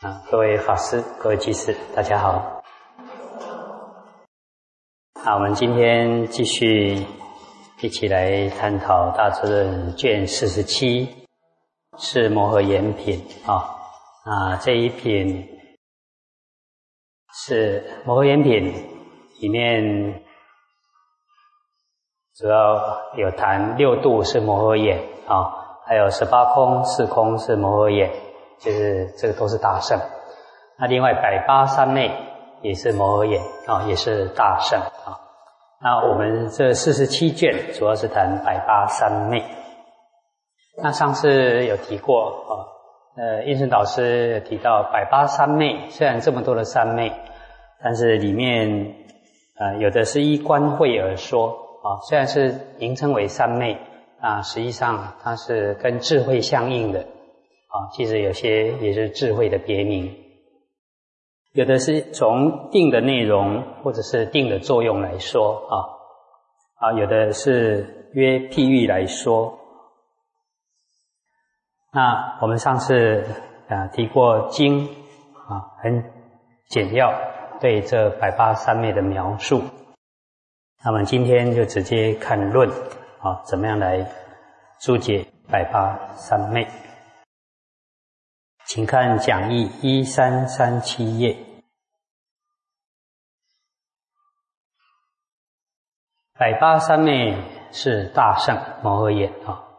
各位法师、各位居士，大家好。我们今天继续一起来探讨《大智论》卷47，是摩诃衍品这一品是摩诃衍品里面主要有谈六度是摩诃衍还有18空、4空是摩诃衍，就是这个都是大乘。那另外108三昧也是摩诃衍也是大乘那我们这47卷主要是谈108三昧。那上次有提过印顺导师有提到108三昧，虽然这么多的三昧，但是里面有的是依观慧而说虽然是名称为三昧实际上它是跟智慧相应的其实有些也是智慧的别名。有的是从定的内容或者是定的作用来说有的是约譬喻来说。那我们上次提过经很简要对这108三昧的描述，那么今天就直接看论怎么样来注解108三昧。请看讲义1337页。108三昧是大乘摩诃衍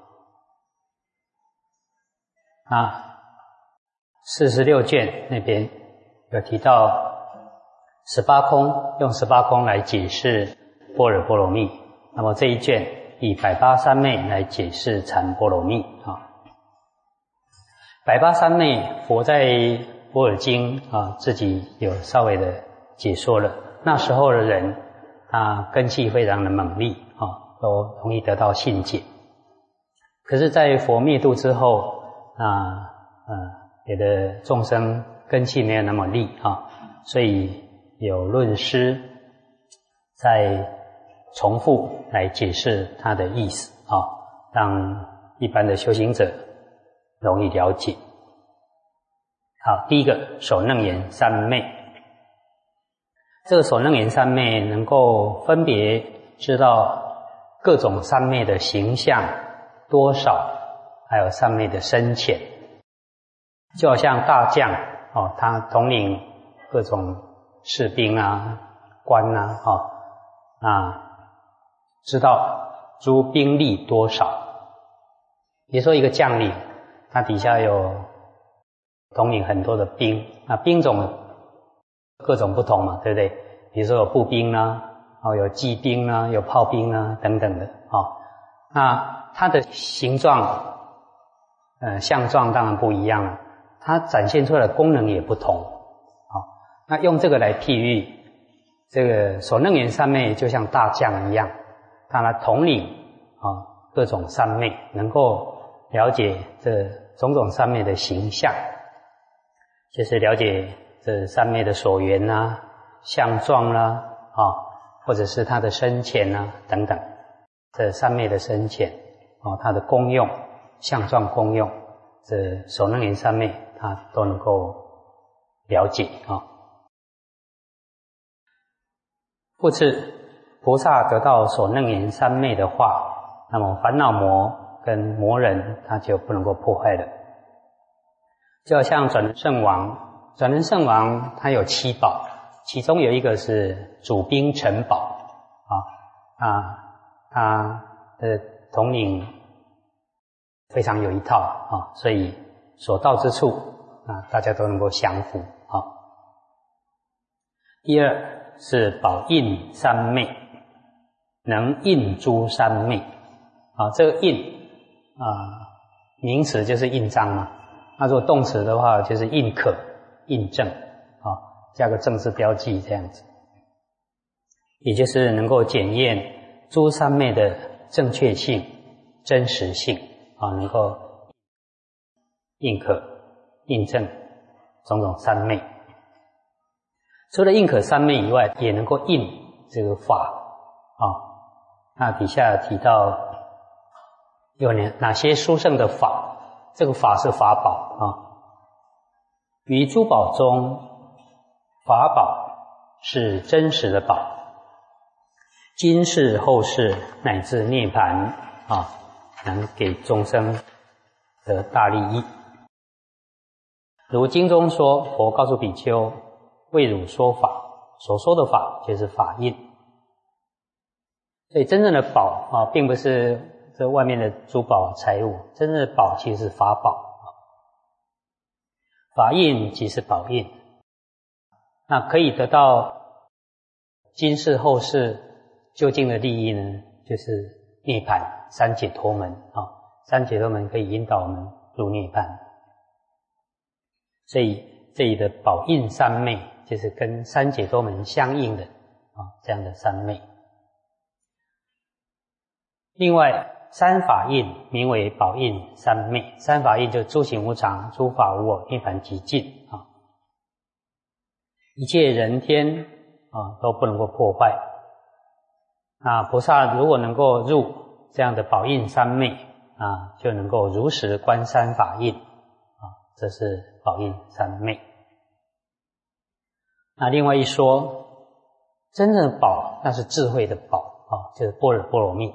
46卷那边有提到18空，用18空来解释般若波罗蜜。那么这一卷以108三昧来解释禅波罗蜜108三昧佛在般若经自己有稍微的解说了。那时候的人根器非常的猛烈都容易得到信解。可是在佛灭度之后有的众生根器没有那么利所以有论师在重复来解释它的意思让一般的修行者容易了解。好，第一个首楞严三昧。这个首楞严三昧能够分别知道各种三昧的形象多少，还有三昧的深浅。就好像大将他统领各种士兵官知道诸兵力多少。比如说一个将领，他底下有统领很多的兵，兵种各种不同嘛，对不对？比如说有步兵有骑兵有炮兵等等的那它的形状相状当然不一样了，它展现出来的功能也不同那用这个来譬喻，这个首楞严三昧就像大将一样，他统领各种三昧，能够了解这种种三昧的形象，就是了解这三昧的所缘相状或者是它的深浅等等，这三昧的深浅它的功用、相状功用，这首楞严三昧它都能够了解复次，菩萨得到首楞严三昧的话，那么烦恼魔跟魔人他就不能够破坏了。就好像转轮圣王，转轮圣王他有7宝，其中有一个是主兵城堡他的统领非常有一套所以所到之处大家都能够降服第二是宝印三昧，能印诸三昧这个印名词就是印章嘛，那如果动词的话就是印可、印证加个正字标记这样子，也就是能够检验诸三昧的正确性、真实性能够印可、印证种种三昧。除了印可三昧以外，也能够印这个法那底下提到有哪些殊胜的法，这个法是法宝于诸宝中，法宝是真实的宝，今世后世乃至涅槃能给众生的大利益。如经中说，佛告诉比丘，为汝说法，所说的法就是法印。所以真正的宝并不是这外面的珠宝财物，真正的宝其实是法宝。法印即是宝印，那可以得到今世后世究竟的利益呢，就是涅槃三解脱门三解脱门可以引导我们入涅槃。所以这里的宝印三昧就是跟三解脱门相应的这样的三昧。另外三法印名为宝印三昧，三法印就诸行无常、诸法无我、涅槃极尽一切人天都不能够破坏。那菩萨如果能够入这样的宝印三昧就能够如实观三法印这是宝印三昧。那另外一说，真正的宝那是智慧的宝就是般若波罗蜜。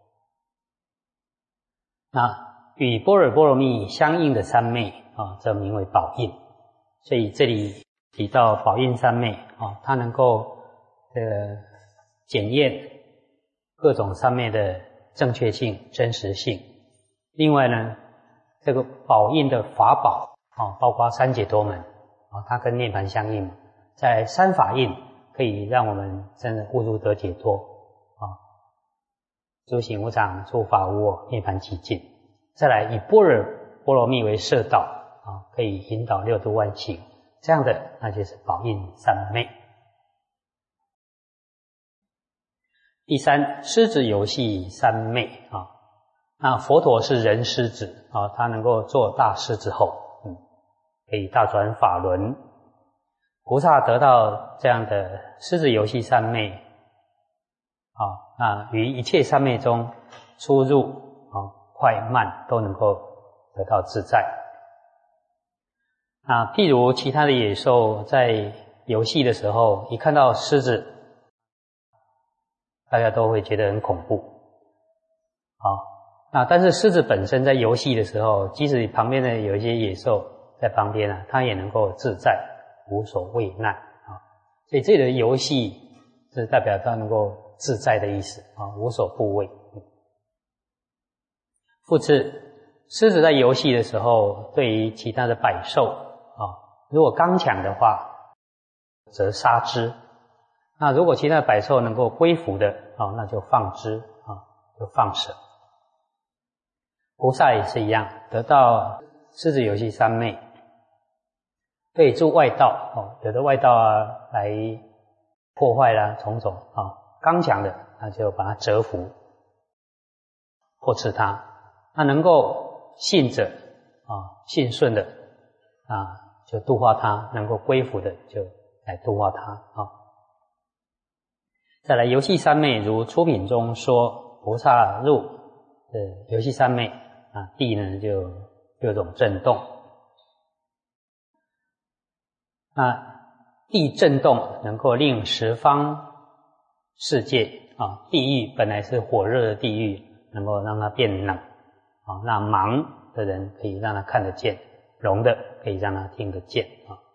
那与般若波罗蜜相应的三昧则名为宝印。所以这里提到宝印三昧它能够检验各种三昧的正确性、真实性。另外呢，这个宝印的法宝包括三解脱门它跟涅槃相应，在三法印可以让我们真的悟入得解脱诸行无常、诸法无我、涅槃极尽。再来以般若波罗蜜为摄导可以引导六度万行，这样的那就是宝印三昧。第三，狮子游戏三昧那佛陀是人狮子他能够做大狮子后可以大转法轮。菩萨得到这样的狮子游戏三昧那于一切三昧中出入快慢都能够得到自在。譬如其他的野兽在游戏的时候，一看到狮子大家都会觉得很恐怖那但是狮子本身在游戏的时候，即使旁边的有一些野兽在旁边它也能够自在，无所畏难所以这里的游戏是代表它能够自在的意思无所不畏。复次，狮子在游戏的时候，对于其他的百兽如果刚强的话则杀之，那如果其他的百兽能够归服的那就放之就放舍。菩萨也是一样，得到狮子游戏三昧，对诸外道有的外道来破坏啦种种刚强的那就把它折服破斥他，那能够信者信顺的就度化他，能够归服的就来度化他再来游戏三昧，如出品中说，菩萨入游戏三昧地呢就有种震动。地震动能够令十方世界地狱本来是火热的地狱，能够让它变冷让盲的人可以让他看得见，聋的可以让他听得见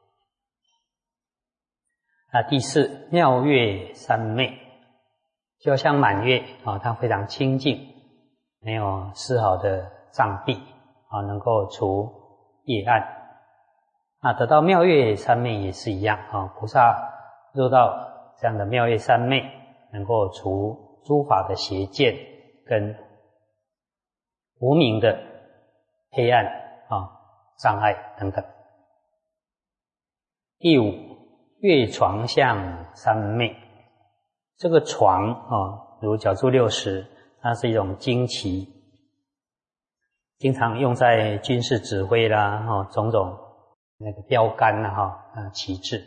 第四，妙月三昧，就像满月它非常清净，没有丝毫的障蔽能够除业暗。得到妙月三昧也是一样菩萨入到这样的妙月三昧，能够除诸法的邪见跟无明的黑暗障碍等等。第五，月床相三昧，这个床如角柱六十，它是一种旌旗，经常用在军事指挥啦种种那个标杆旗帜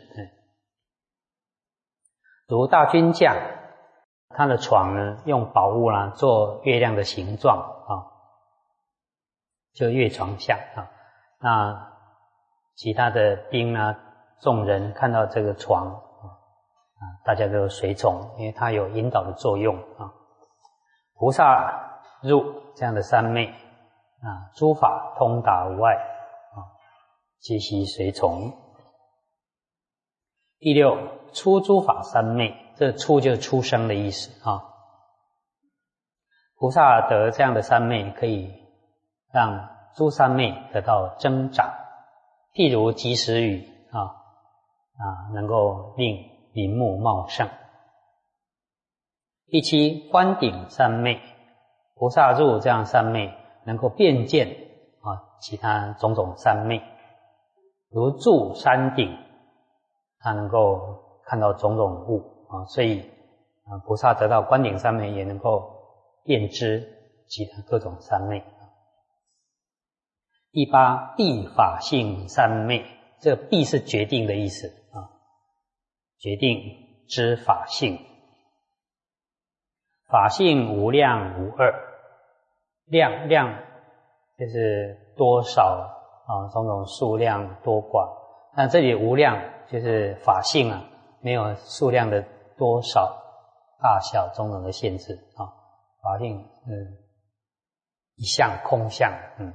如大军将，他的床呢用宝物做月亮的形状就月床相那其他的兵啊众人看到这个床大家都随从，因为它有引导的作用啊。菩萨入这样的三昧诸法通达无碍皆悉随从。第六，出诸法三昧，这出就是出生的意思菩萨得这样的三昧，可以让诸三昧得到增长，譬如及时雨能够令林木茂盛。第七，观顶三昧，菩萨入这样三昧，能够辨见其他种种三昧，如住山顶，他能够看到种种物所以菩萨得到观顶三昧，也能够辨知其他各种三昧。第八，必法性三昧，这个必是决定的意思决定知法性。法性无量无二，量就是多少种种数量多寡，但这里无量就是法性没有数量的多少大小种种的限制法性一相空相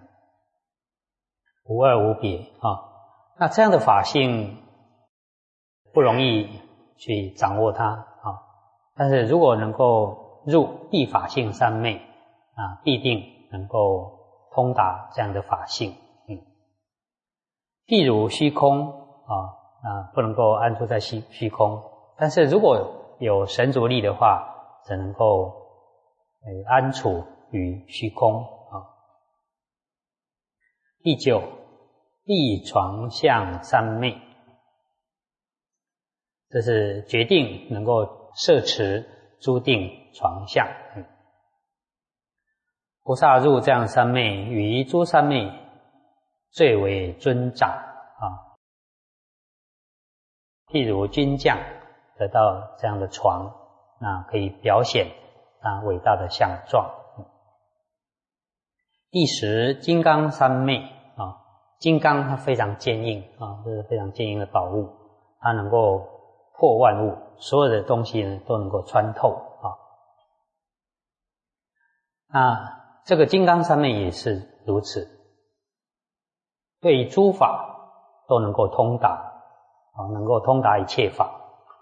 无二无别那这样的法性不容易去掌握它但是如果能够入必法性三昧必定能够通达这样的法性譬如虚空不能够安住在虚空，但是如果有神足力的话，则能够安处于虚空第九，立床相三昧，这是决定能够摄持诸定床相菩萨入这样三昧，于诸三昧最为尊长譬如军将得到这样的床，那可以表显他伟大的相状第十，金刚三昧金刚它非常坚硬这是非常坚硬的宝物，它能够破万物，所有的东西呢都能够穿透那这个金刚三昧也是如此，对于诸法都能够通达能够通达一切法，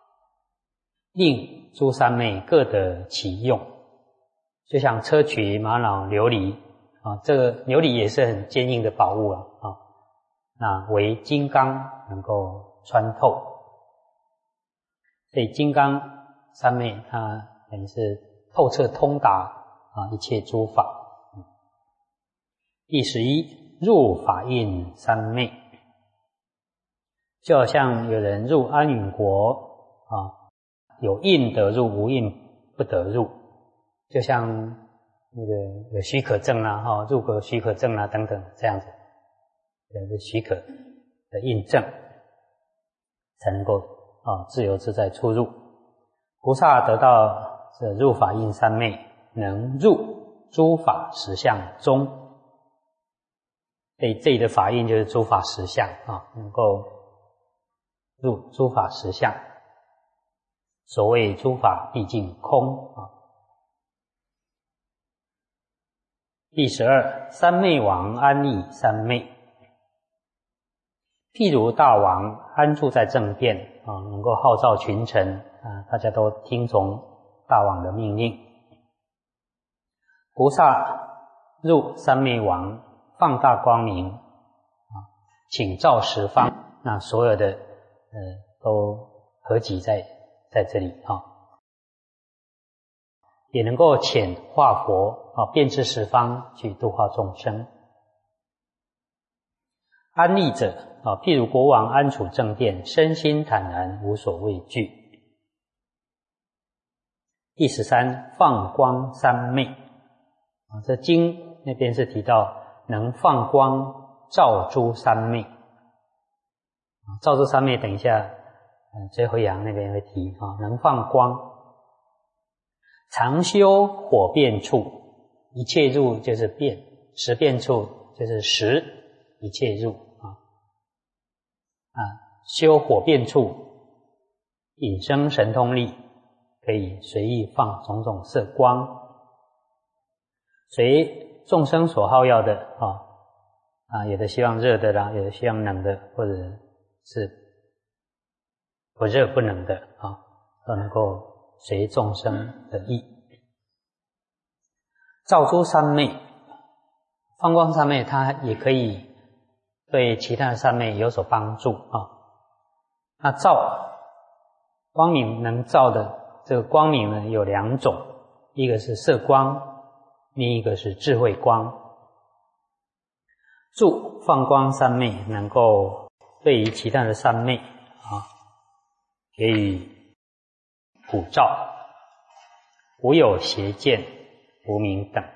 令诸三昧各得其用。就像砗磲、玛瑙、琉璃这个琉璃也是很坚硬的宝物那为金刚能够穿透，所以金刚三昧它等于是透彻通达一切诸法第十一，入法印三昧，就好像有人入安允国有印得入，无印不得入，就像那个有许可证入国许可证等等这样子是许可的印证，才能够自由自在出入。菩萨得到这入法印三昧，能入诸法实相中，所以这里的法印就是诸法实相能够入诸法实相。所谓诸法毕竟空第十二，三昧王安立三昧，譬如大王安住在正殿能够号召群臣大家都听从大王的命令。菩萨入三昧王，放大光明请照十方，那所有的都合集在这里也能够遣化佛遍知十方去度化众生。安立者譬如国王安处正殿，身心坦然，无所畏惧。第十三，放光三昧这经那边是提到能放光照诸三昧照诸三昧等一下追回阳那边会提能放光，常修火变处，一切入就是变，十变处就是十一切入修火变处，引生神通力，可以随意放种种色光，随众生所好要的有的希望热的啦，有的希望冷的，或者是不热不冷的都能够随众生的意。照诸三昧，放光三昧它也可以对其他的三昧有所帮助那照光明能照的这个光明呢有两种，一个是色光，另一个是智慧光。助放光三昧能够对于其他的三昧给予普照，无有邪见、无明等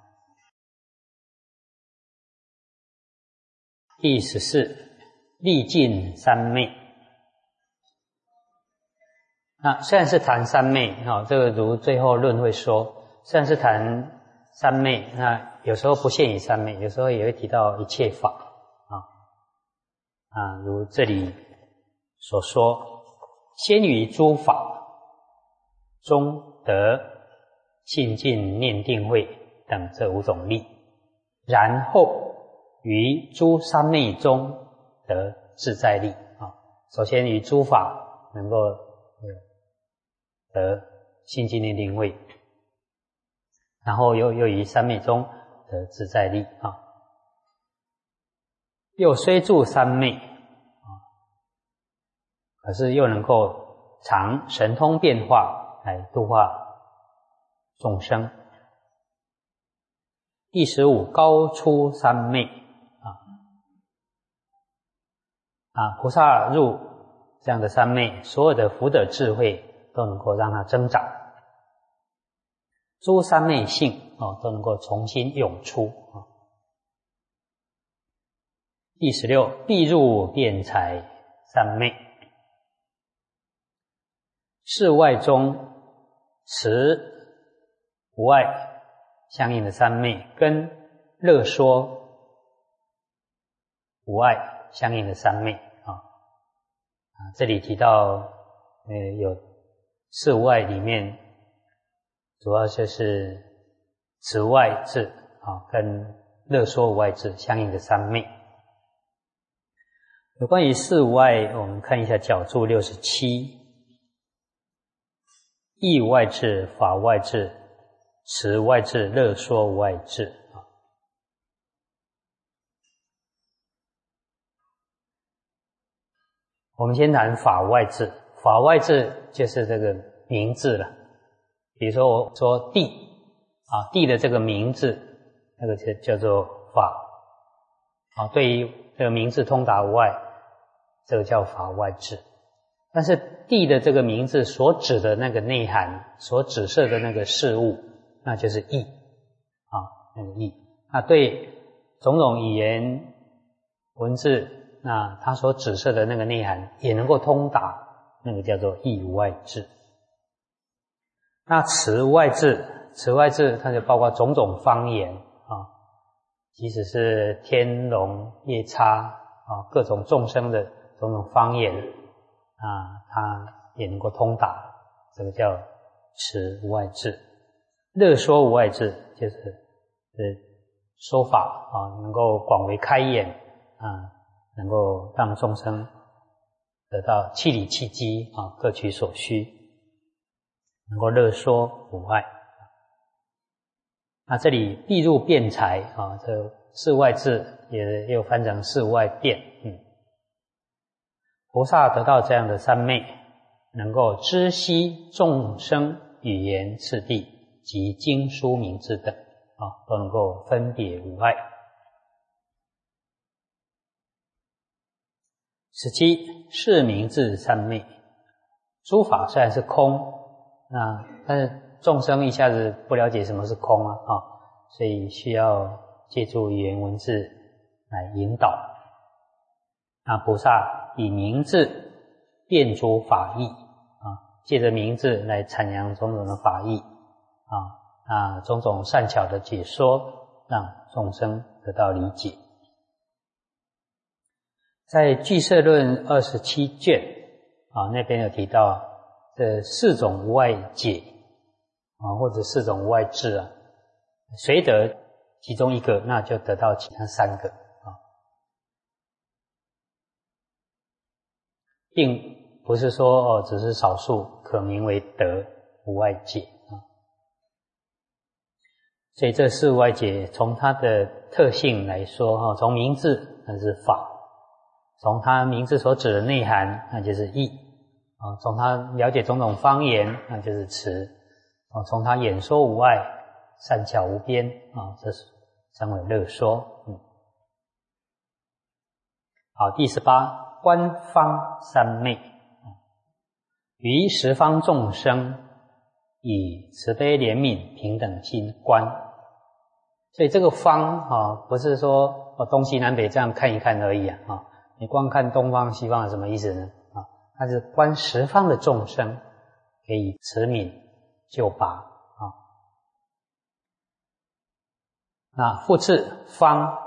第14，历尽三昧。虽然是谈三昧这个如最后论会说，虽然是谈三昧，那有时候不限于三昧，有时候也会提到一切法如这里所说，先于诸法中得信尽念定慧等这5种力，然后于诸三昧中得自在力首先于诸法能够得信尽念定慧，然后又于三昧中得自在力又虽住三昧可是又能够常神通变化来度化众生。第15，高出三昧菩萨入这样的三昧，所有的福德智慧都能够让它增长，诸三昧性都能够重新涌出第16，必入辩才三昧。事外中持无碍相应的三昧，跟乐说无碍相应的三昧这里提到有四无碍里面，主要就是持无碍智跟乐说无碍智相应的三昧。有关于四无碍，我们看一下角注67，意无碍智、法无碍智、持无碍智、乐说无碍智我们先谈法无碍智。法无碍智就是这个名字了，比如说我说地地的这个名字，那个叫做法对于这个名字通达无碍，这个叫法无碍智。但是地的这个名字所指的那个内涵，所指涉的那个事物，那就是义那个义。那对种种语言文字，那它所指涉的那个内涵也能够通达，那个叫做意无碍智。那持无碍智，持无碍智它就包括种种方言即使是天龙夜叉各种众生的种种方言它也能够通达，这个叫持无碍智。乐说无碍智就是说法能够广为开演能够让众生得到气理气机各取所需，能够乐说无碍。那这里必入辩才这四无碍智也有翻成四无碍辩菩萨得到这样的三昧，能够知悉众生语言次第及经书名字等都能够分别无碍。17，是名字三昧。诸法虽然是空但是众生一下子不了解什么是空所以需要借助语言文字来引导。那菩萨以名字辩诸法义借着名字来阐扬种种的法义种种善巧的解说，让众生得到理解。 在俱舍论27卷那边有提到这4种无碍解或者4种无碍智谁得其中一个，那就得到其他3个并不是说只是少数可名为得无碍解所以这4无碍解从它的特性来说从名字那是法，从它名字所指的内涵那就是义从它了解种种方言那就是持从它演说无碍善巧无边这是称为乐说好，第18观方三昧于十方众生以慈悲怜悯平等心观，所以这个方不是说东西南北这样看一看而已你光看东方西方是什么意思呢它是观十方的众生可以慈悯救拔那复次方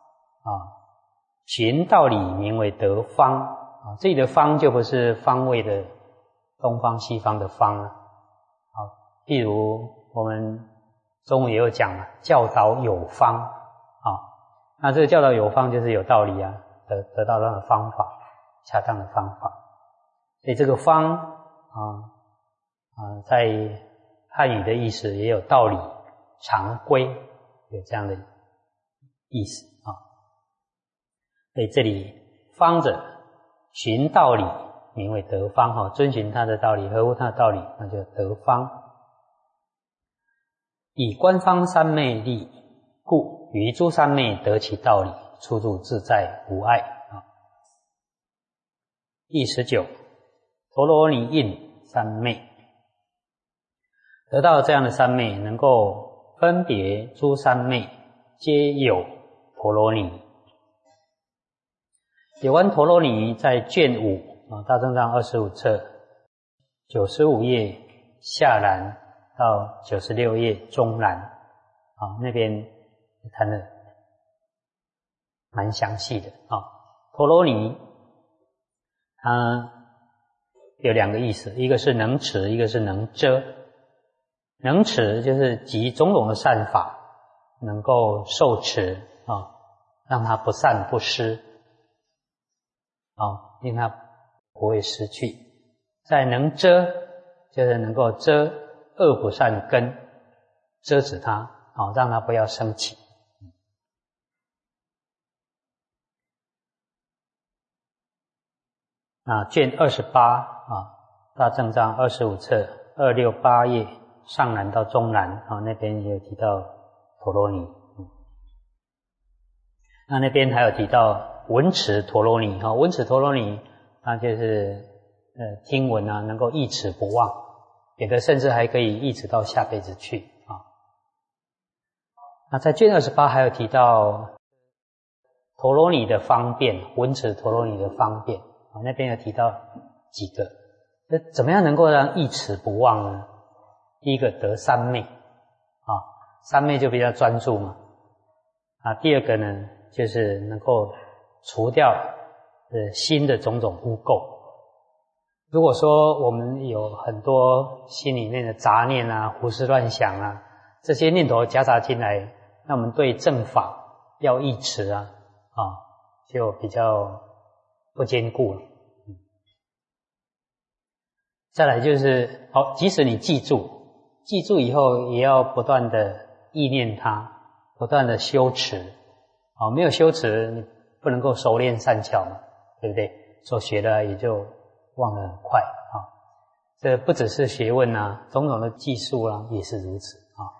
寻道理名为得方这里的方就不是方位的东方西方的方譬如我们中文也有讲教导有方那这个教导有方就是有道理得到那个方法，恰当的方法。所以这个方在汉语的意思也有道理、常规，有这样的意思所以这里方者寻道理名为得方遵循他的道理，合乎他的道理，那就得方。以观方三昧力故，于诸三昧得其道理，处处自在无碍第19陀罗尼印三昧，得到这样的三昧，能够分别诸三昧皆有陀罗尼。有关陀罗尼在卷5大正藏25册95页下栏到96页中栏那边谈得蛮详细的陀罗尼它有2个意思，一个是能持，一个是能遮。能持就是集种种的善法能够受持让它不散不失令它不会失去。再能遮就是能够遮恶不善根，遮止它让它不要升起。卷28大正藏25册268页上栏到中栏那边也有提到陀罗尼那边还有提到闻持陀罗尼闻持陀罗尼它就是听闻能够忆持不忘，有的甚至还可以忆持到下辈子去那在卷28还有提到陀罗尼的方便，闻持陀罗尼的方便那边有提到几个，怎么样能够让忆持不忘呢？第一个得三昧三昧就比较专注嘛第二个呢就是能够除掉心的种种污垢。如果说我们有很多心里面的杂念胡思乱想这些念头夹杂进来，那我们对正法要忆持就比较不坚固了再来就是即使你记住以后也要不断的意念它，不断的修持没有修持你不能够熟练善巧嘛，对不对？所学的也就忘得很快这不只是学问种种的技术也是如此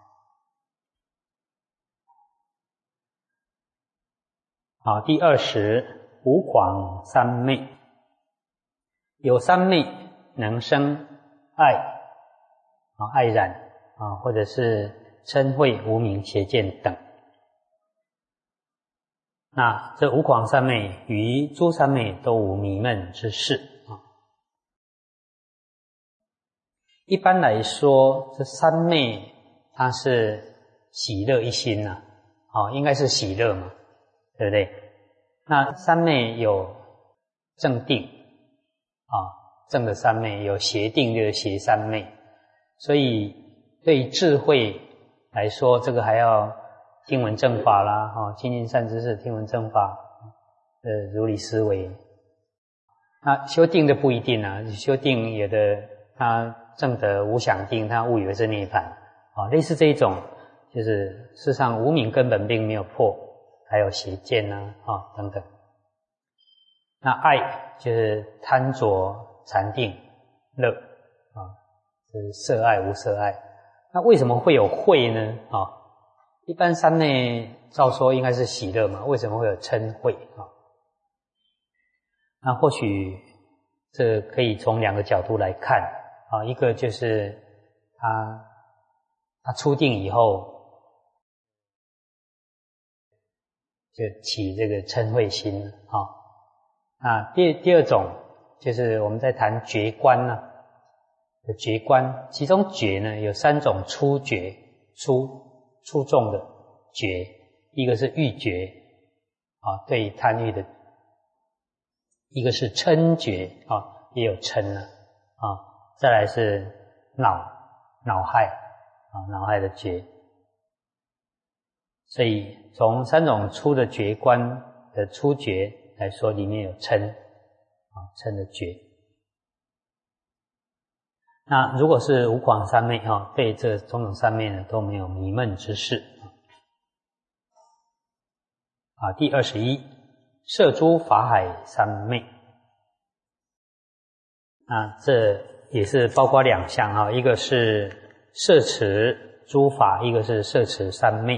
第20无狂三昧，有三昧能生爱爱染或者是嗔恚无明邪见等。那这无狂三昧于诸三昧都无迷闷之事一般来说这三昧它是喜乐一心应该是喜乐嘛，对不对？那三昧有正定正的三昧，有邪定就是邪三昧。所以对智慧来说，这个还要听闻正法啦，亲近善知识，听闻正法如理思维。那修定的不一定啊，修定有的他证得无想定，他误以为是涅槃类似这一种，就是事实上无明根本并没有破，还有邪见等等。那爱就是贪着禅定乐是色爱无色爱。那为什么会有慧呢？一般三昧照说应该是喜乐嘛，为什么会有嗔恚那或许这可以从两个角度来看一个就是他初定以后就起这个嗔恚心那第二种就是我们在谈觉观有觉观，其中觉呢有三种初觉，初重的觉，一个是欲觉对贪欲的，一个是嗔觉也有嗔再来是恼害的觉。所以从三种初的觉观的初觉来说，里面有嗔嗔的觉。那如果是无广三昧对这种种三昧呢都没有迷闷之事第21摄诸法海三昧。这也是包括两项一个是摄持诸法，一个是摄持三昧。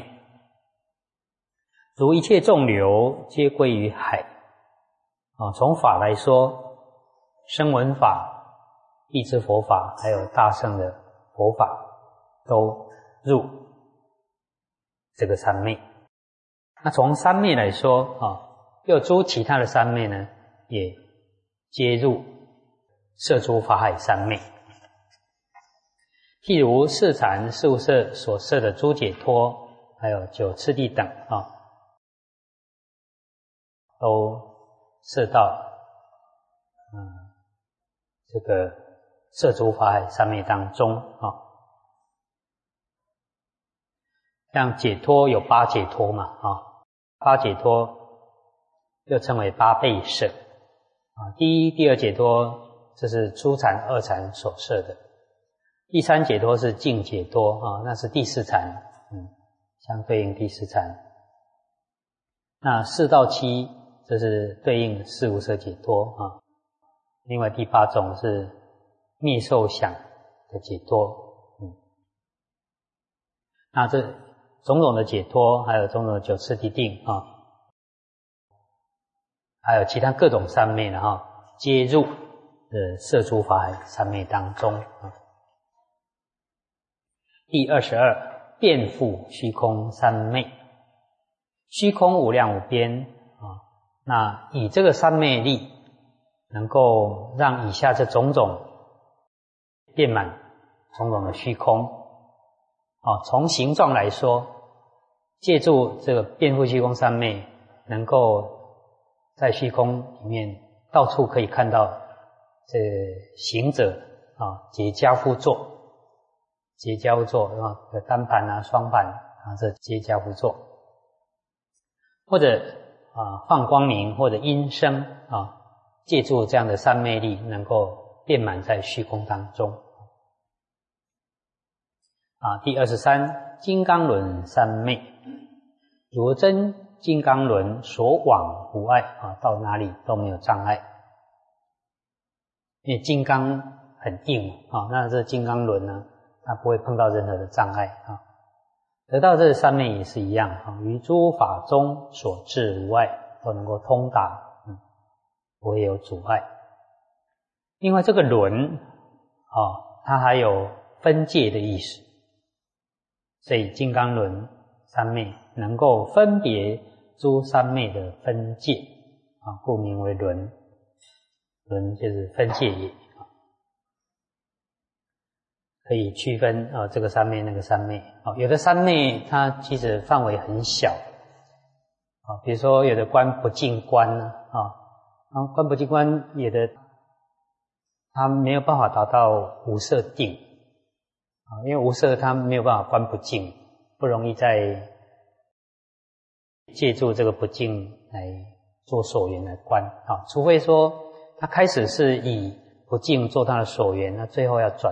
如一切众流皆归于海从法来说，声闻法、辟支佛法还有大乘的佛法都入这个三昧。那从三昧来说又诸其他的三昧呢也皆入摄诸法海三昧。譬如四禅事务摄所摄的诸解脱，还有九次第等都摄到这个摄诸法海三昧当中像解脱有八解脱嘛八解脱又称为八倍摄第一、第二解脱这是初禅、二禅所摄的，第三解脱是净解脱那是第四禅相对应第四禅。那4到7这是对应事无摄解脱另外第8种是灭受想的解脱那这种种的解脱，还有种种的九次第定还有其他各种三昧皆入摄诸法海三昧当中第22遍覆虚空三昧。虚空无量无边那以这个三昧力能够让以下这种种遍满种种的虚空从形状来说，借助这个遍覆虚空三昧，能够在虚空里面到处可以看到这行者结跏趺坐，结跏趺坐有单盘双盘这结跏趺坐，或者放光明或者音声借助这样的三昧力，能够遍满在虚空当中第23金刚轮三昧。如真金刚轮所往无碍到哪里都没有障碍，因为金刚很硬那这金刚轮呢，它不会碰到任何的障碍得到这三昧也是一样于诸法中所至无碍，都能够通达不会有阻碍。另外这个轮它还有分界的意思，所以金刚轮三昧能够分别诸三昧的分界故名为轮。轮就是分界也可以区分这个三昧那个三昧有的三昧它其实范围很小比如说有的观不净观观不净观有的他没有办法达到无色定因为无色他没有办法观不净，不容易再借助这个不净来做所缘来观除非说他开始是以不净做他的所缘，那最后要转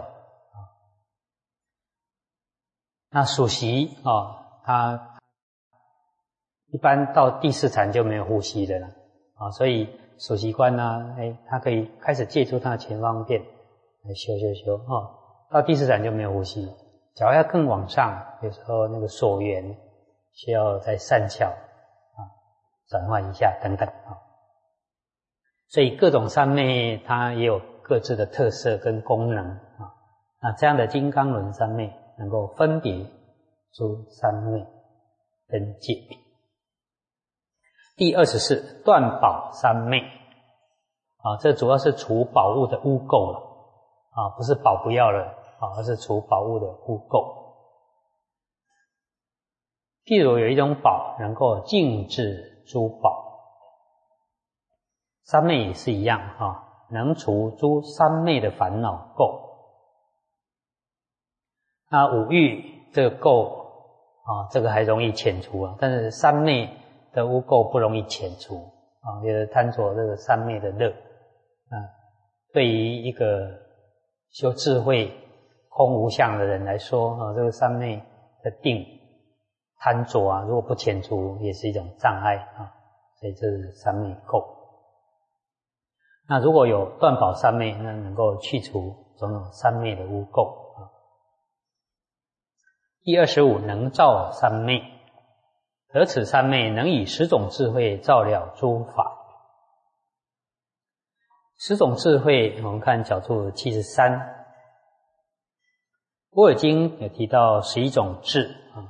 那属习他一般到第四禅就没有呼吸的了所以属习观呢他可以开始借助他的前方便来修到第四禅就没有呼吸。假如要更往上，有时候那个所缘需要再善巧转换一下等等所以各种三昧它也有各自的特色跟功能那这样的金刚轮三昧能够分别诸三昧跟界别。第24断宝三昧这主要是除宝物的污垢了不是宝不要了而是除宝物的污垢。譬如有一种宝能够净治诸宝，三昧也是一样能除诸三昧的烦恼垢。那五欲这个垢这个还容易遣除但是三昧的污垢不容易遣除就是贪着这个三昧的乐对于一个修智慧空无相的人来说这个三昧的定贪着如果不遣除也是一种障碍所以这是三昧垢。那如果有断宝三昧，那能够去除种种三昧的污垢第25能照三昧，得此三昧能以10种智慧照了诸法。10种智慧我们看角注73，般若经有提到11种智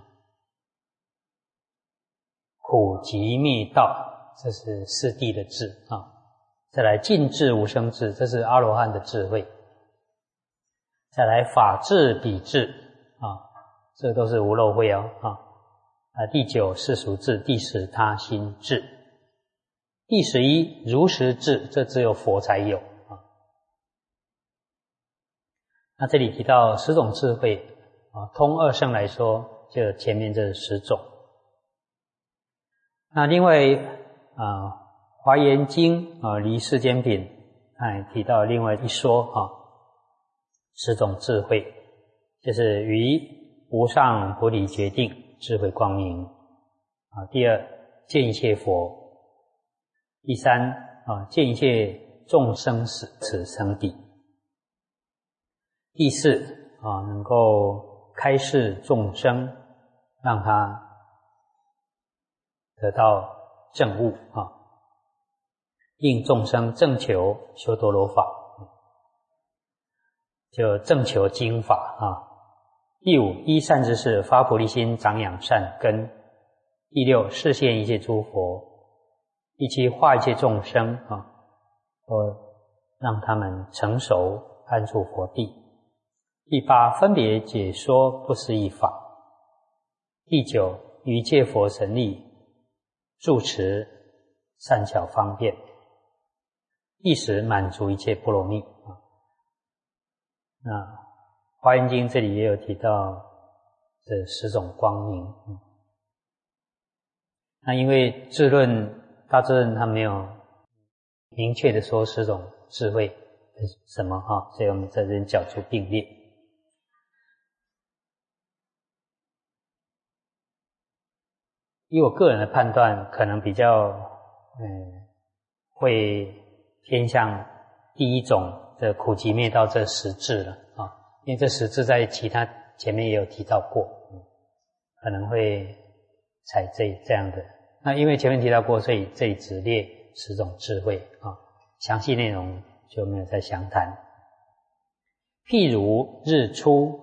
苦集灭道，这是四谛的智再来尽智无生智，这是阿罗汉的智慧。再来法智比智这都是无漏慧第9世俗智，第10他心智，第11如实智，这只有佛才有那这里提到10种智慧通二圣来说，就前面这10种。那另外华严经离世间品提到另外一说10种智慧，就是于无上菩提决定智慧光明第2见一切佛，第3见一切众生死此生地，第4能够开示众生，让他得到证悟令众生正求修多罗法，就正求经法第5依善知识发菩提心，长养善根，第6示现一切诸佛，第7化一切众生让他们成熟安住佛地，第8分别解说不思议法，第9于一切佛神力住持善巧方便，第10满足一切波罗蜜那华严经这里也有提到这10种光明那因为智论大智论它没有明确的说10种智慧是什么所以我们在这里角注并列。以我个人的判断，可能比较会偏向第一种这苦集灭道这10智了因为这10智在其他前面也有提到过可能会采这样的。那因为前面提到过，所以这里只列10种智慧详细内容就没有再详谈。譬如日出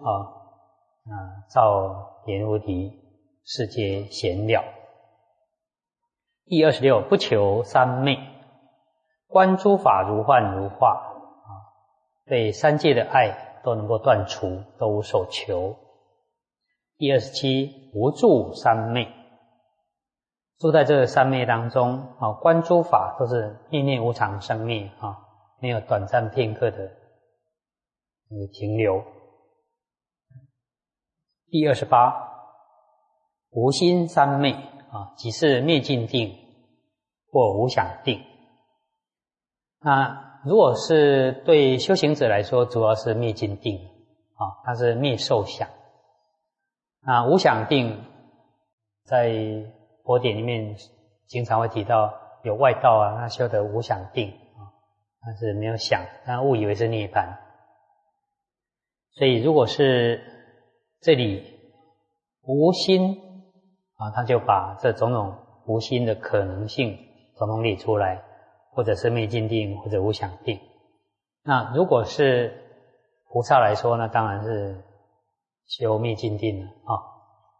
照阎浮提，世界显了。第26不求三昧，观诸法如幻如化对三界的爱都能够断除，都无所求。第27无住三昧， 住在这个三昧当中啊，观诸法都是念念无常生灭啊，没有短暂片刻的停留。第28，无心三昧啊，即是灭尽定或无想定。那如果是对修行者来说，主要是灭尽定啊，它是灭受想。那无想定在佛典里面经常会提到，有外道啊，他修得无想定啊，但是没有想，他误以为是涅槃。所以如果是这里无心啊，他就把这种种无心的可能性统统列出来，或者是灭尽定，或者无想定。那如果是菩萨来说呢，当然是修灭尽定了啊。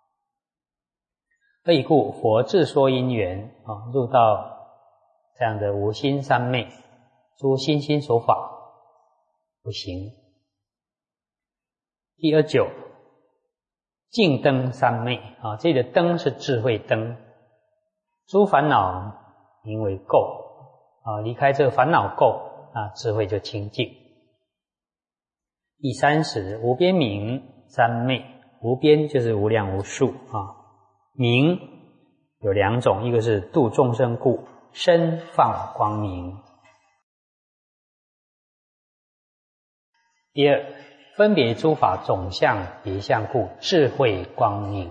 何以故？佛自说因缘啊，入到这样的无心三昧，诸心心所法不行。第29，净灯三昧啊，这里的灯是智慧灯，诸烦恼名为垢啊，离开这个烦恼垢啊，智慧就清净。第30，无边明三昧，无边就是无量无数啊。明有2种，一个是度众生故，身放光明。第2，分别诸法总相别相故，智慧光明。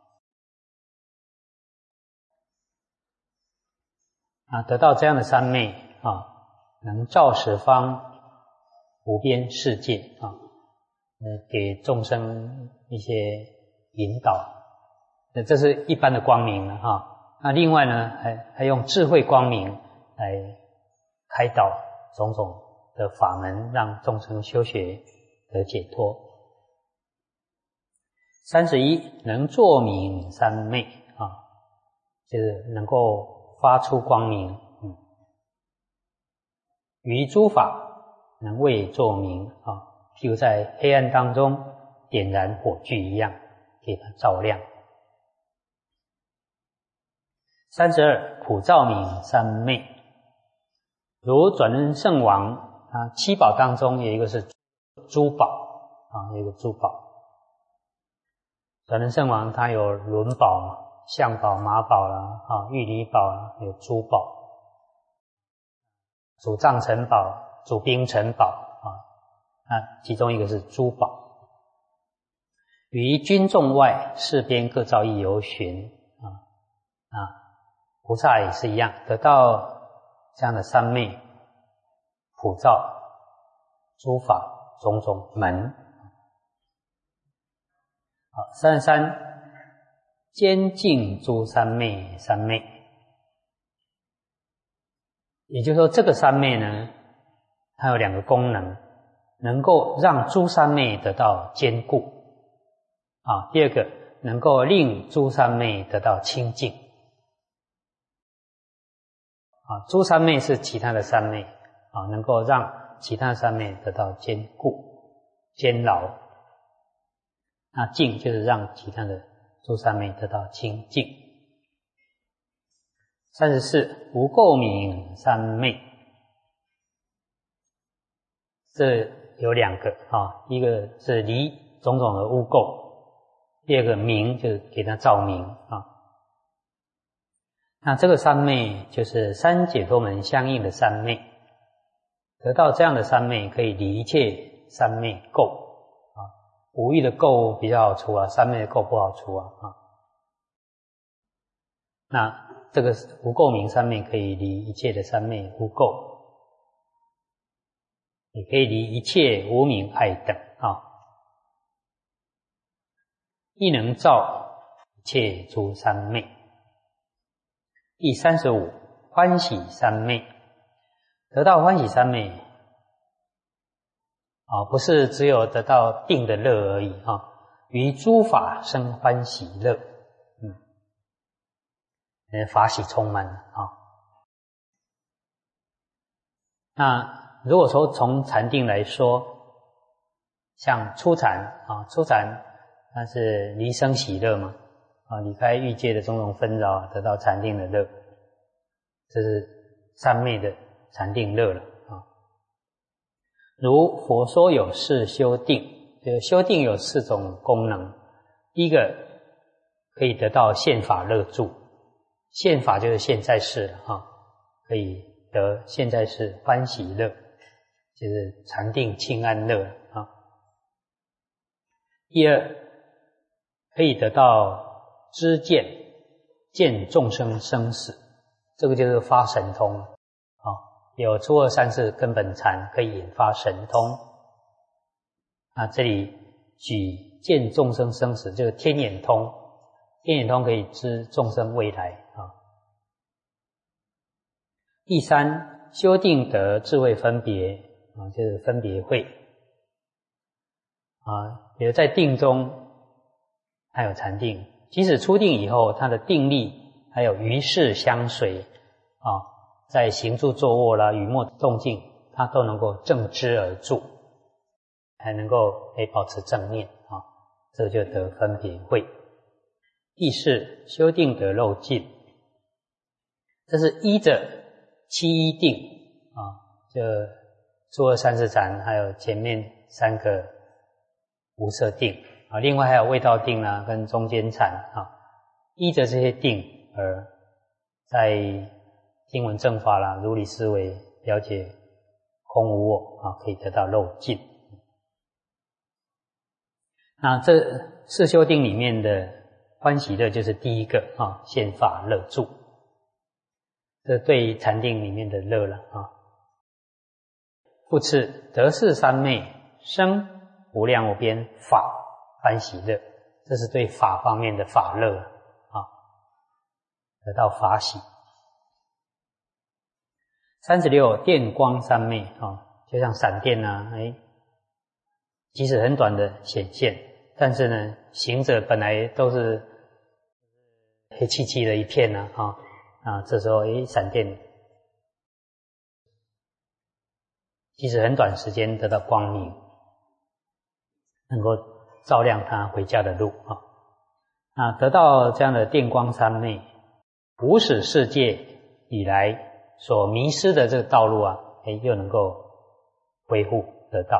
啊，得到这样的三昧啊，能照十方无边世界啊，给众生一些引导。这是一般的光明了哈。那另外呢，还用智慧光明来开导种种的法门，让众生修学得解脱。31，能作明三昧啊，就是能够发出光明，于诸法能为作明啊，譬如在黑暗当中点燃火炬一样，给它照亮。32，普照明三昧，如转轮圣王啊，七宝当中有一个是珠宝啊，有一个珠宝。转轮圣王他有轮宝、象宝、马宝啦，啊，玉离宝啦，有珠宝，主藏城宝、主兵城宝啊，那其中一个是珠宝。于军众外，四边各照一由旬啊。菩萨也是一样，得到这样的三昧，普照诸法种种门。好，33，兼净诸三昧三昧。也就是说，这个三昧呢，它有2个功能，能够让诸三昧得到坚固啊。第2个，能够令诸三昧得到清净。啊，诸三昧是其他的三昧啊，能够让其他三昧得到坚固、坚牢。那净就是让其他的诸三昧得到清净。34，无垢明三昧，这有2个啊，一个是离种种的污垢，第2个明就是给它照明啊。那这个三昧就是三解脱门相应的三昧，得到这样的三昧可以离一切三昧垢啊，五欲的垢比较好除啊，三昧的垢不好除啊。那这个无垢明三昧可以离一切的三昧污垢，也可以离一切无明爱等啊，亦能照一切诸三昧。第35，欢喜三昧，得到欢喜三昧啊，不是只有得到定的乐而已啊，于诸法生欢喜乐，法喜充满啊。那如果说从禅定来说，像初禅啊，初禅它是离生喜乐嘛， 离开欲界的种种纷扰，得到禅定的乐，这是三昧的禅定乐了如佛说有四修定，修定有四种功能。第一个可以得到现法乐住，现法就是现在世可以得现在世欢喜乐，就是禅定清安乐第二可以得到知见，见众生生死，这个就是发神通有初二三世根本禅可以引发神通。这里举见众生生死，就是天眼通，天眼通可以知众生未来第三，修定得智慧分别就是分别慧比如在定中还有禅定，即使出定以后，他的定力还有于事相随在行住坐卧啦、语默动静，他都能够正知而住，还能够保持正念这就得分别慧。第四，修定得漏尽，这是依着七一定就初二三世禅，还有前面三个无色定另外还有味道定跟中间禅依着这些定而在听闻正法啦、如理思维、了解空无我可以得到漏尽。那这四修定里面的欢喜乐就是第一个现法乐住，这对于禅定里面的乐了复次得是三昧，生无量无边法欢喜乐，这是对法方面的法乐得到法喜。36电光三昧就像闪电即使很短的显现，但是呢行者本来都是黑漆漆的一片这时候闪电即使很短时间得到光明，能够照亮他回家的路得到这样的电光三昧，无始世界以来所迷失的这个道路又能够恢复得到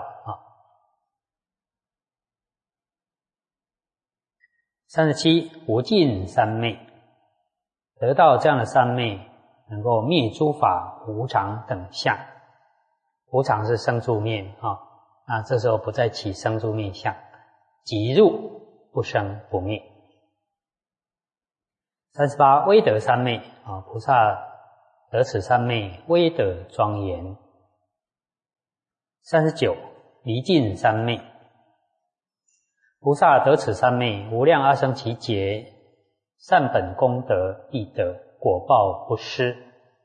37无尽三昧，得到这样的三昧，能够灭诸法无常等相。无常是生住灭那这时候不再起生住灭相，即入不生不灭。38威德三昧菩萨得此三昧，威德庄严。39离尽三昧，菩萨得此三昧，无量阿僧祇劫善本功德必得，果报不失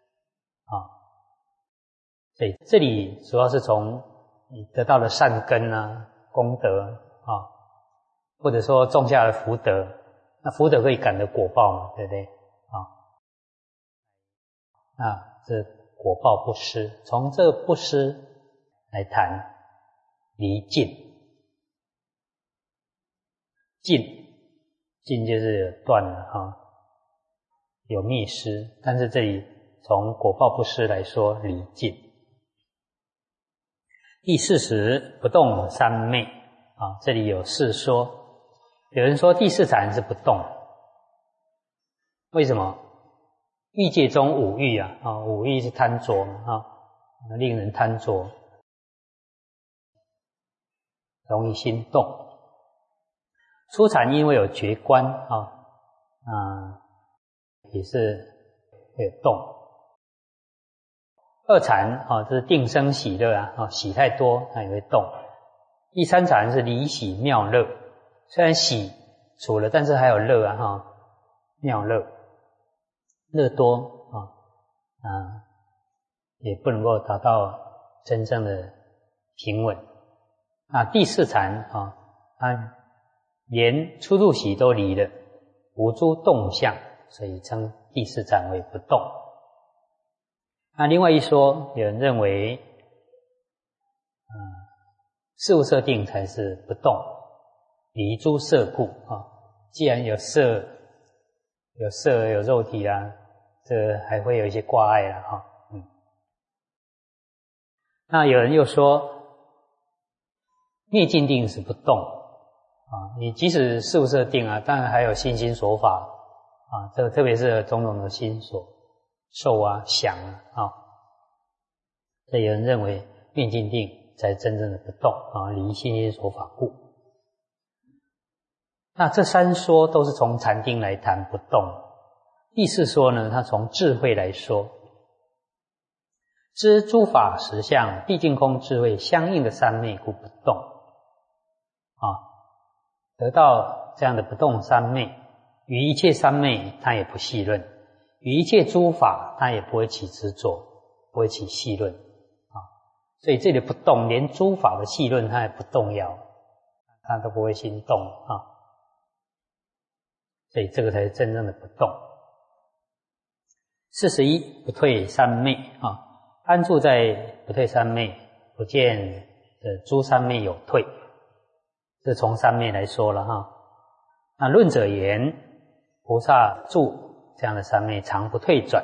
所以这里主要是从你得到的善根功德或者说种下了福德，那福德可以感得果报嘛，对不对这果报不失，从这个不失来谈离尽。尽就是断了有灭失，但是这里从果报不失来说离尽。第40不动三昧这里有四说，有人说第四禅是不动，为什么？欲界中五欲五欲是贪着令人贪着，容易心动。初禅因为有觉观也是会有动。二禅这是定生喜乐喜太多它也会动。第三禅是离喜妙乐，虽然喜除了，但是还有乐妙乐，乐多也不能够达到真正的平稳。第四禅它连出入喜都离了，无诸动相，所以称第四禅为不动。另外一说，有人认为事物设定才是不动，离诸色故既然有色有色有肉体啊，这还会有一些挂碍啦哈。那有人又说，灭尽定是不动啊，你即使事无色定啊，当然还有心心所法啊，这个特别是种种的心所受啊、想啊，所以有人认为灭尽定才真正的不动啊，离心心所法故。那这三说都是从禅定来谈不动。第四说呢，它从智慧来说，知诸法实相毕竟空智慧相应的三昧故不动啊，得到这样的不动三昧，于一切三昧它也不细论，于一切诸法它也不会起执着，不会起细论啊。所以这里不动，连诸法的细论它也不动摇，它都不会心动啊。所以这个才是真正的不动。41不退三昧啊，安住在不退三昧，不见诸三昧有退，这从三昧来说了哈。那论者言，菩萨住这样的三昧常不退转，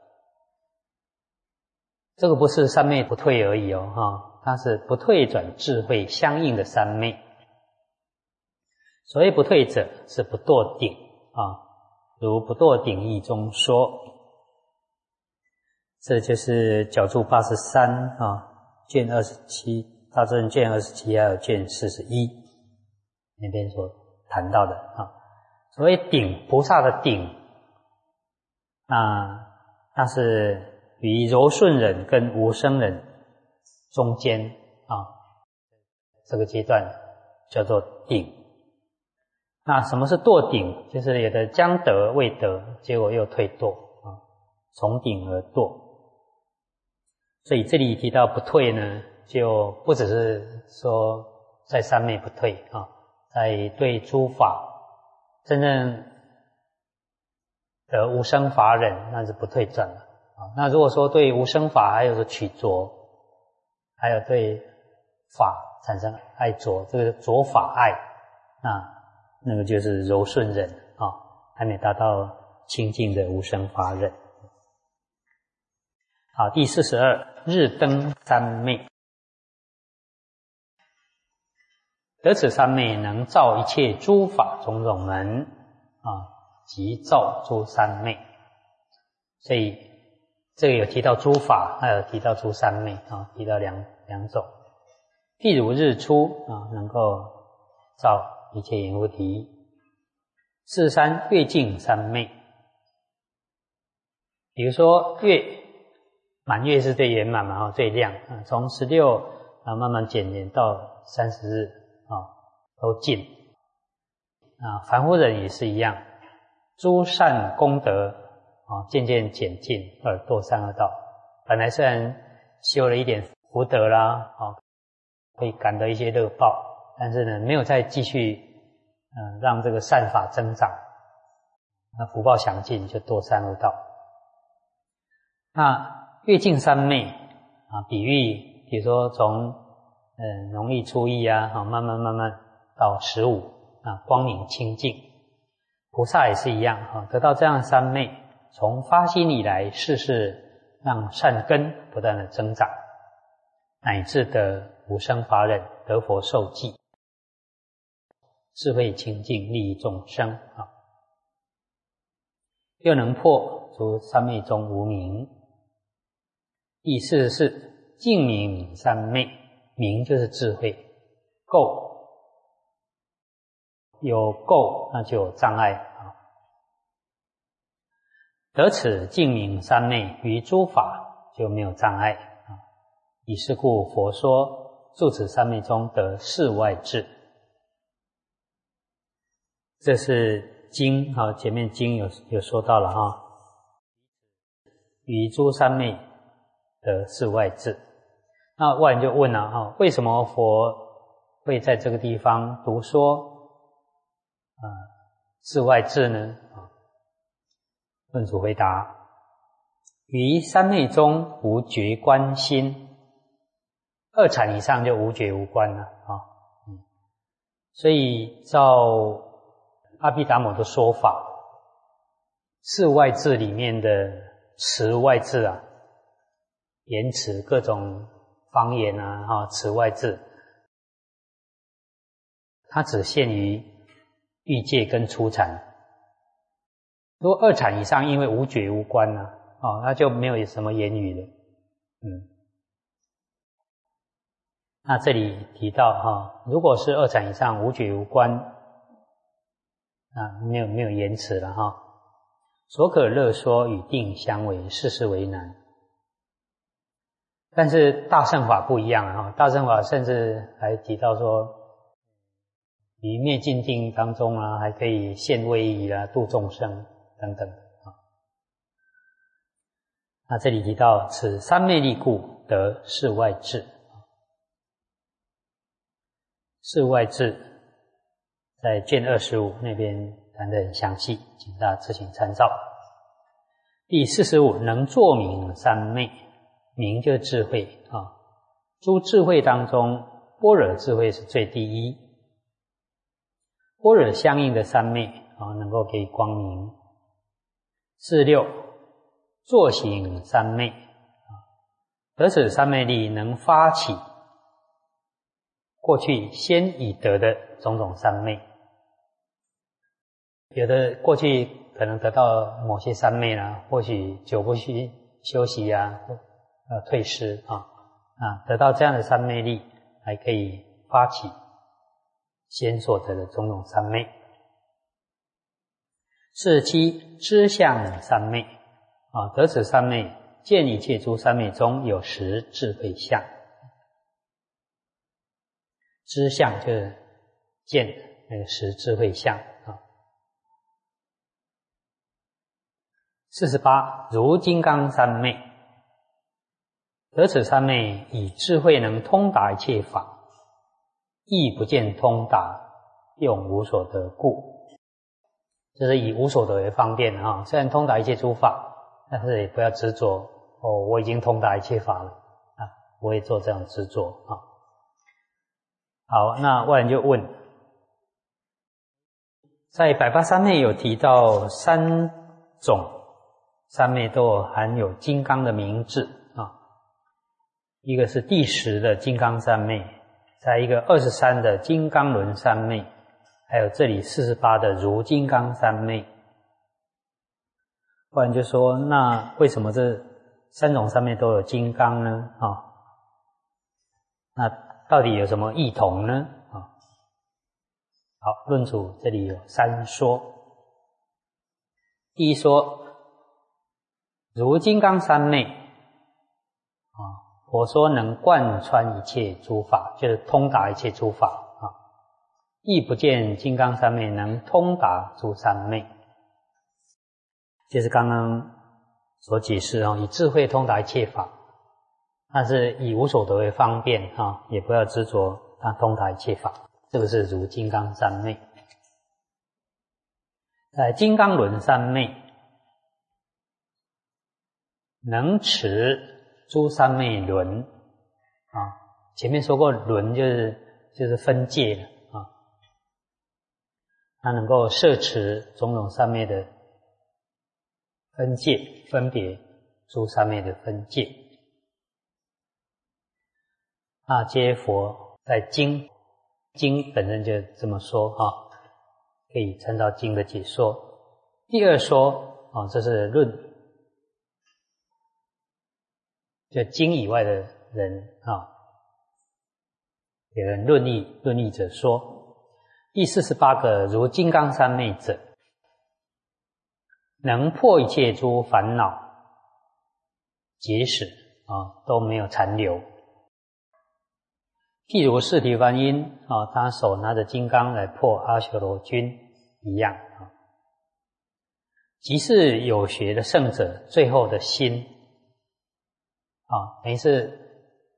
这个不是三昧不退而已哦哈，它是不退转智慧相应的三昧。所谓不退者，是不堕顶啊，如不堕顶义中说。这就是角注83啊，卷27，大正卷27还有卷41那边所谈到的啊。所谓顶，菩萨的顶，那是于柔顺忍跟无生忍中间啊，这个阶段叫做顶。那什么是堕顶？就是有的将得未得，结果又退堕啊，从顶而堕。所以这里提到不退呢，就不只是说在三昧不退啊，在对诸法真正的无生法忍，那是不退转了啊。那如果说对无生法还有个取着，还有对法产生爱着，这个着法爱，那个就是柔顺忍啊，还没达到清净的无生法忍。好，第42日登三昧，得此三昧能照一切诸法种种门啊，即照诸三昧。所以这个有提到诸法，还有提到诸三昧啊，提到两种。譬如日出啊，能够照一切阎浮提。43月净三昧，比如说月。满月是最圆满嘛，最亮啊，从16慢慢减到30日啊，都尽啊。凡夫人也是一样，诸善功德啊，渐渐减尽而堕三恶道。本来虽然修了一点福德啦，啊，会感得一些乐报，但是呢，没有再继续让这个善法增长，那福报享尽就堕三恶道。那月净三昧啊，比喻比如说从农历初一啊，慢慢到15啊，光明清净。菩萨也是一样啊，得到这样的三昧，从发心以来，世事让善根不断的增长，乃至得无生法忍，得佛受记，智慧清净，利益众生啊，又能破除三昧中无明。第44净明三昧，明就是智慧，垢有垢那就有障碍啊。得此净明三昧，于诸法就没有障碍啊。以是故佛说住此三昧中得世外智。这是经啊，前面经有说到了哈，于诸三昧的世外智。那外人就问了哈，为什么佛会在这个地方读说世外智呢？论主回答：于三昧中无觉观心，二禅以上就无觉无观了啊。所以照阿毗达摩的说法， 四外智里面的词外智啊，言辞各种方言啊，词外智，它只限于欲界跟初禅。如果二禅以上，因为无觉无观啊，那就没有什么言语了。那这里提到如果是二禅以上无觉无观，没有言辞了所可乐说与定相违，事事为难。但是大乘法不一样大乘法甚至还提到说，于灭尽定当中还可以现威仪度众生等等那这里提到此三昧力故得事外智。事外智在卷25那边谈得很详细，请大家自行参照。第45，能作明三昧，明就是智慧诸智慧当中，般若智慧是最第一。般若相应的三昧能够给光明。46，作行三昧，得此三昧力，能发起过去先已得的种种三昧。有的过去可能得到某些三昧或许久不去休息退失得到这样的三昧力，还可以发起先所得的种种三昧。47，知相三昧得此三昧，见一切诸三昧中有实智慧相。知相就是见那个实智慧相48，如金刚三昧，得此三昧，以智慧能通达一切法，亦不见通达，用无所得故。就是以无所得为方便虽然通达一切诸法，但是也不要执着我已经通达一切法了不会做这样执着好，那外人就问，在百八三昧有提到3种三昧都含有金刚的名字一个是第10的金刚三昧，再一个23的金刚轮三昧，还有这里48的如金刚三昧。不然就说，那为什么这3种三昧都有金刚呢那到底有什么异同呢好，论主这里有3说。第一说，如金刚三昧佛说能贯穿一切诸法，就是通达一切诸法亦不见金刚三昧能通达诸三昧，就是刚刚所解释以智慧通达一切法，但是以无所得为方便也不要执着它通达一切法，这个是如金刚三昧。在金刚轮三昧，能持诸三昧轮前面说过轮就是分界了它能够摄持种种三昧的分界，分别诸三昧的分界。那皆佛在经本身就这么说可以参照经的解说。第二说这是论，就经以外的人有人论议者说。第48个如金刚三昧者，能破一切诸烦恼结使都没有残留。譬如释提梵音他手拿着金刚来破阿修罗军一样即是有学的圣者最后的心等于是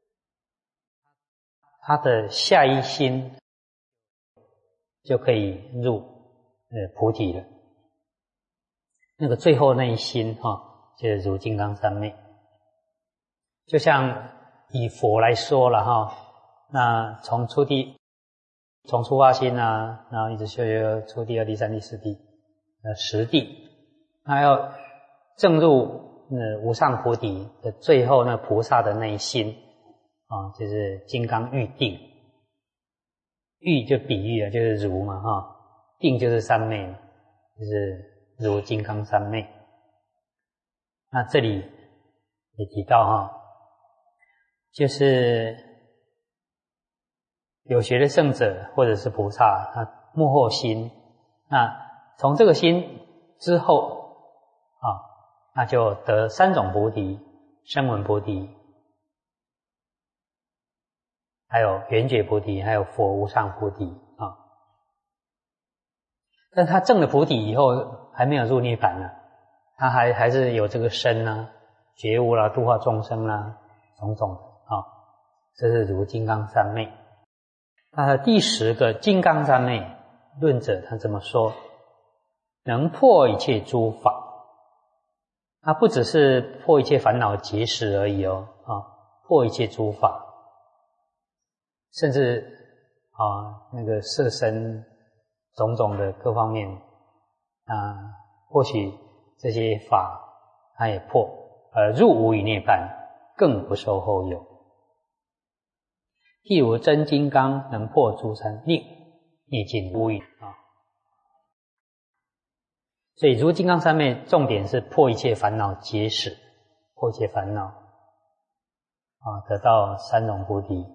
他的下一心就可以入菩提了。那个最后那一心就是如金刚三昧。就像以佛来说了那从出发心然后一直修出地、二地、三地、四地10地那要证入无上菩提的最后那菩萨的内心啊，就是金刚喻定。喻就比喻了，就是如嘛哈，定就是三昧，就是如金刚三昧。那这里也提到哈，就是有学的圣者或者是菩萨，他幕后心，那从这个心之后啊，那就得三种菩提：声闻菩提，还有缘觉菩提，还有佛无上菩提啊。但他证了菩提以后，还没有入涅槃呢，他还是有这个身啊、觉悟啦、度化众生啦，种种的啊。这是如金刚三昧。那第10个金刚三昧，论者他这么说：能破一切诸法。他不只是破一切烦恼结识而已哦，啊，破一切诸法。甚至那个色身种种的各方面或许这些法它也破，而入无余涅槃，更不受后有。譬如真金刚能破诸三令，灭尽无余啊。所以如金刚三昧重点是破一切烦恼结识，破一切烦恼得到三种菩提。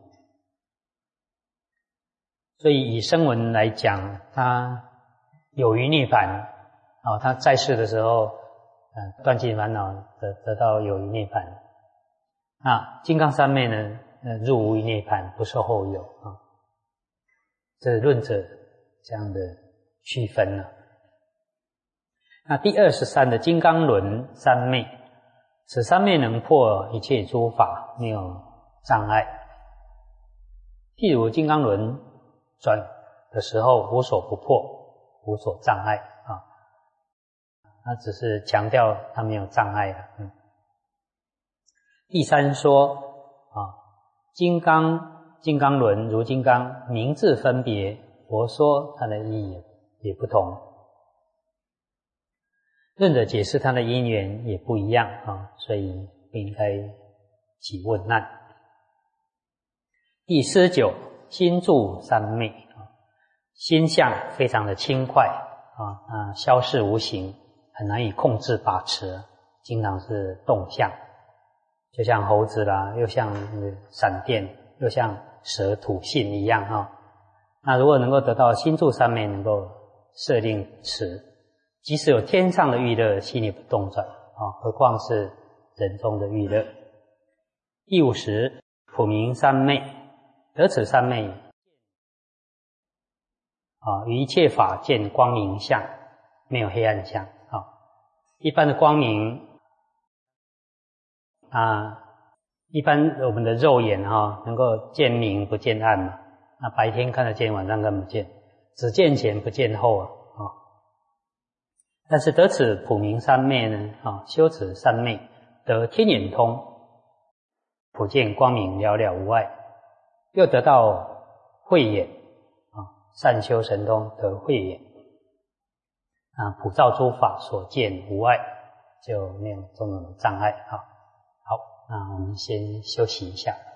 所以以声闻来讲，他有余涅槃他在世的时候断尽烦恼，得到有余涅槃。那金刚三昧呢，入无余涅槃，不受后有这是论者这样的区分了。那第23的金刚轮三昧，此三昧能破一切诸法，没有障碍。譬如金刚轮转的时候，无所不破，无所障碍那只是强调它没有障碍第3说金刚轮如金刚，名字分别，佛说它的意义也不同，论者解释它的因缘也不一样所以不应该起问难。第49心住三昧心相非常的轻快消逝无形，很难以控制把持，经常是动相，就像猴子啦，又像闪电，又像蛇吐信一样那如果能够得到心住三昧，能够摄令持，即使有天上的欲乐，心里不动转何况是人中的欲乐。第50普明三昧，得此三昧于一切法见光明相，没有黑暗相一般的光明一般我们的肉眼能够见明不见暗嘛，白天看得见，晚上看不见，只见前不见后但是得此普明三昧呢修此三昧，得天眼通，普见光明了了无碍，又得到慧眼善修神通，得慧眼普照诸法所见无碍，就没有种种的障碍好，那我们先休息一下。